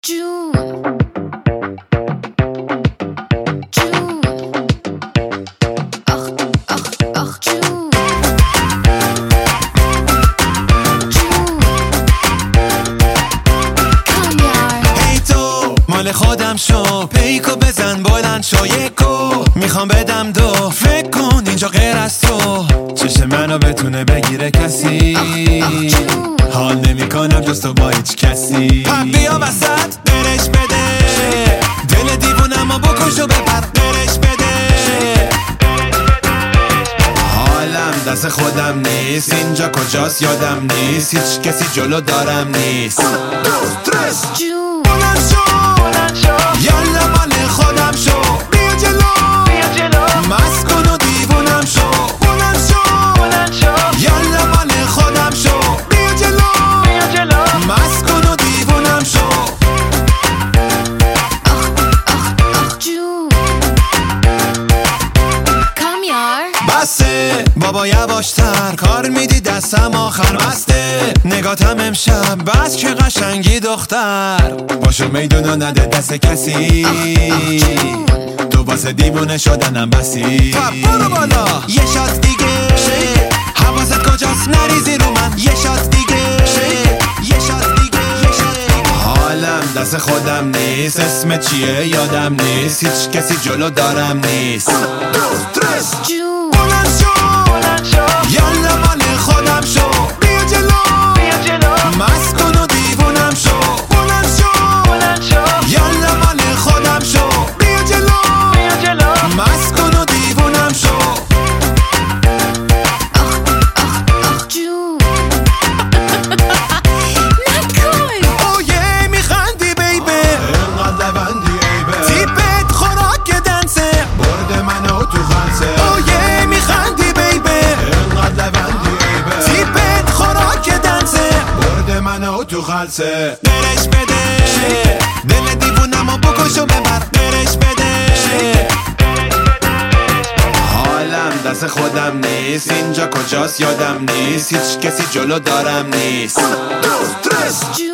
جون آخ آخ آخ جون هی تو مال خودم شو، پیکو بزن بلند شو، یکو میخوام بدم دو، فکر کن اینجا غیر از تو چشم منو بتونه بگیره کسی. حال نمی کنم جز تو با هیچ کسی. پا بیا وسط برش بده، دل دیوونمو بکش و بپر برش بده. حالم دست خودم نیست، اینجا کجاست یادم نیست، هیچ کسی جلو دارم نیست. جون بلند شو یالا مال خودم شو، بیا جلو مست کن و دیوونم شو. بلند شو یالا مال خودم شو، بیا جلو مست کن و دیوونم شو. آخ جون کامیار بسه بابا یواشتر، کار میدی دستم آخر بسته. نگاتم امشب بس که قشنگی دختر، باشو میدونو نده دست کسی. تو واسه دیوونه شدنم بسی. برو بالا یه شات دیگه، حواست کجاست نریزی رو من. یه شات دیگه یه شات دیگه. حالم دست خودم نیست، اسم چیه یادم نیست، هیچ کسی جلو دارم نیست. جون بلند شو یالا مال خودم شو، بیا جلو مست کن و دیوونم شو. بلند شو یالا مال خودم شو، بیا جلو مست کن و دیوونم شو. آخ جون نکن اوه میخندی بیبه، اینقدر لبندی ایبه، تیپت خوراک دنسه، برد منو تو خلسه. اوه میخندی بیبه، اینقدر لبندی ایبه، تیپت خوراک دنسه، برد منو تو خلسه. برش بده دل دیوونمو بکش و ببر برش بده. حالم دست خودم نیست، اینجا کجاست یادم نیست، هیچ کسی جلو دارم نیست.